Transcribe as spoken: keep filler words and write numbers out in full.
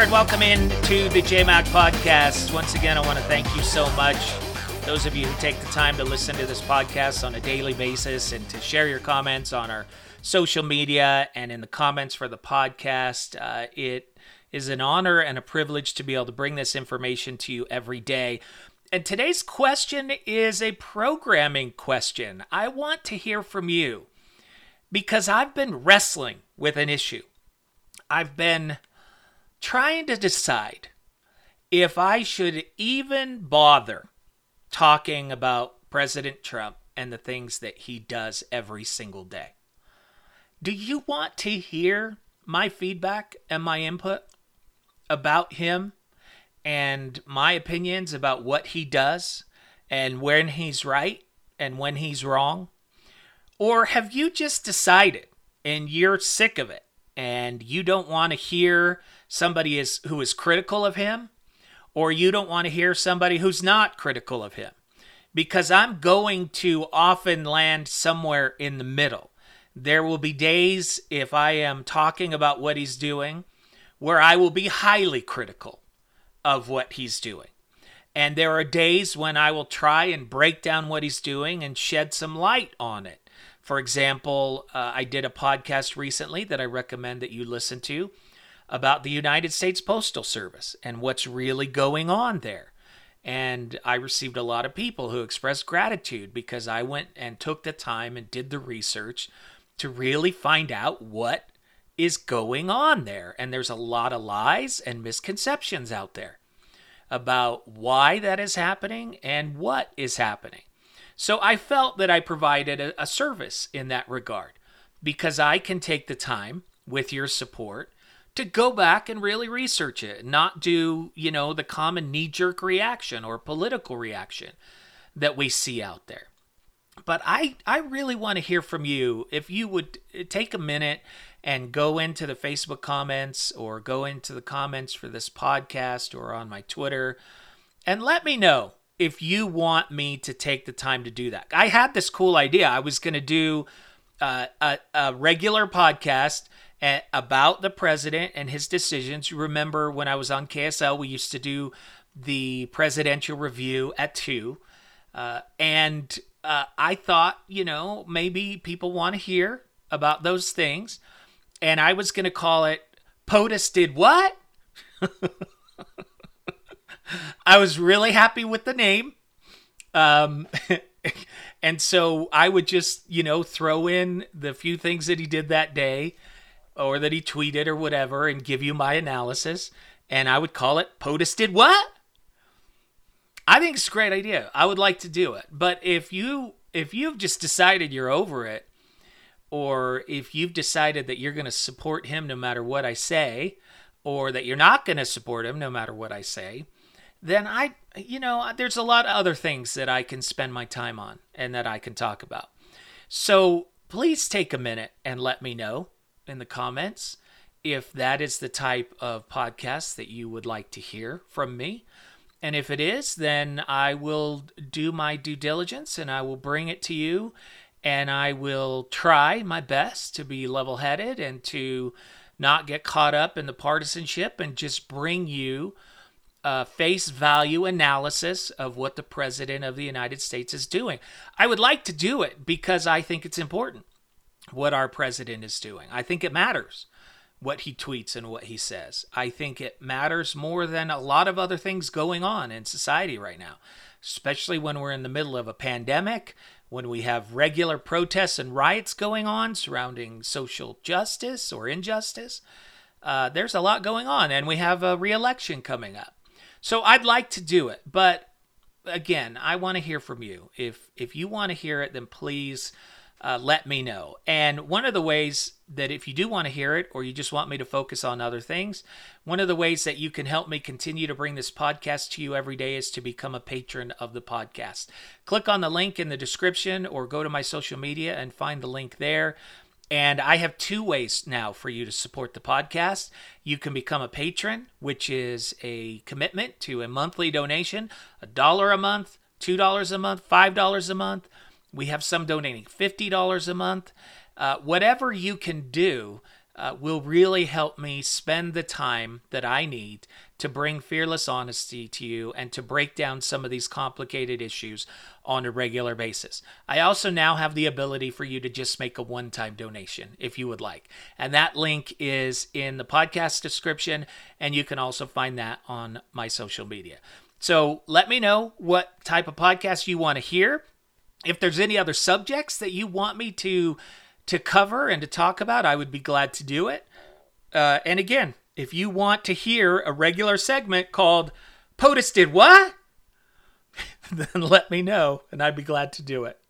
and welcome in to the J MAC podcast. Once again, I want to thank you so much, those of you who take the time to listen to this podcast on a daily basis and to share your comments on our social media and in the comments for the podcast. Uh, it is an honor and a privilege to be able to bring this information to you every day. And today's question is a programming question. I want to hear from you because I've been wrestling with an issue. I've been trying to decide if I should even bother talking about President Trump and the things that he does every single day. Do you want to hear my feedback and my input about him and my opinions about what he does and when he's right and when he's wrong? Or have you just decided and you're sick of it and you don't want to hear somebody is who is critical of him, or you don't want to hear somebody who's not critical of him? Because I'm going to often land somewhere in the middle. There will be days, if I am talking about what he's doing, where I will be highly critical of what he's doing. And there are days when I will try and break down what he's doing and shed some light on it. For example, uh, I did a podcast recently that I recommend that you listen to about the United States Postal Service and what's really going on there. And I received a lot of people who expressed gratitude because I went and took the time and did the research to really find out what is going on there. And there's a lot of lies and misconceptions out there about why that is happening and what is happening. So I felt that I provided a, a service in that regard because I can take the time with your support to go back and really research it, not do, you know, the common knee-jerk reaction or political reaction that we see out there. But I, I really want to hear from you. If you would take a minute and go into the Facebook comments or go into the comments for this podcast or on my Twitter and let me know if you want me to take the time to do that. I had this cool idea. I was going to do uh, a, a regular podcast about the president and his decisions. You remember when I was on K S L, we used to do the presidential review at two. Uh, and uh, I thought, you know, maybe people want to hear about those things. And I was going to call it POTUS Did What? I was really happy with the name. Um, and so I would just, you know, throw in the few things that he did that day or that he tweeted or whatever and give you my analysis. And I would call it POTUS Did What? I think it's a great idea. I would like to do it. But if you, if you've just decided you're over it, or if you've decided that you're going to support him no matter what I say, or that you're not going to support him no matter what I say, then I, you know, there's a lot of other things that I can spend my time on and that I can talk about. So please take a minute and let me know in the comments if that is the type of podcast that you would like to hear from me. And if it is, then I will do my due diligence and I will bring it to you, and I will try my best to be level-headed and to not get caught up in the partisanship and just bring you a face value analysis of what the President of the United States is doing. I would like to do it because I think it's important what our president is doing. I think it matters what he tweets and what he says. I think it matters more than a lot of other things going on in society right now, especially when we're in the middle of a pandemic, when we have regular protests and riots going on surrounding social justice or injustice. Uh, there's a lot going on, and we have a re-election coming up. So I'd like to do it, but again, I want to hear from you. If if you want to hear it, then please Uh, let me know. And one of the ways that if you do want to hear it, or you just want me to focus on other things, one of the ways that you can help me continue to bring this podcast to you every day is to become a patron of the podcast. Click on the link in the description or go to my social media and find the link there. And I have two ways now for you to support the podcast. You can become a patron, which is a commitment to a monthly donation, a dollar a month, two dollars a month, five dollars a month. We have some donating fifty dollars a month. Uh, whatever you can do, uh, will really help me spend the time that I need to bring fearless honesty to you and to break down some of these complicated issues on a regular basis. I also now have the ability for you to just make a one-time donation if you would like. And that link is in the podcast description, and you can also find that on my social media. So let me know what type of podcast you want to hear. If there's any other subjects that you want me to to cover and to talk about, I would be glad to do it. Uh, and again, if you want to hear a regular segment called POTUS Did What? Then let me know, and I'd be glad to do it.